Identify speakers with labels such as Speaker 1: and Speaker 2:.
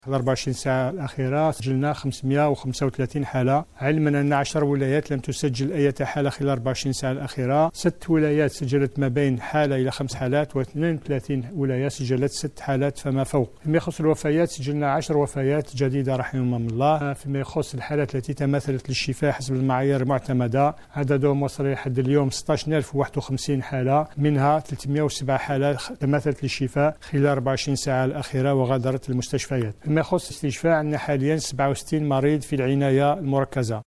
Speaker 1: خلال 24 ساعة الأخيرة سجلنا 535 حالة، علما أن 10 ولايات لم تسجل أي حالة خلال 24 ساعة الأخيرة. 6 ولايات سجلت ما بين حالة إلى 5 حالات، و32 ولاية سجلت 6 حالات فما فوق. فيما يخص الوفيات سجلنا 10 وفيات جديدة رحمهم الله. فيما يخص الحالات التي تماثلت للشفاء حسب المعايير المعتمدة عددهم وصل لحد اليوم 16051 حالة، منها 307 حالات تماثلت للشفاء خلال 24 ساعة الأخيرة وغادرت المستشفيات. فيما يخص الاستشفاء عندنا حاليا 67 مريض في العناية المركزة.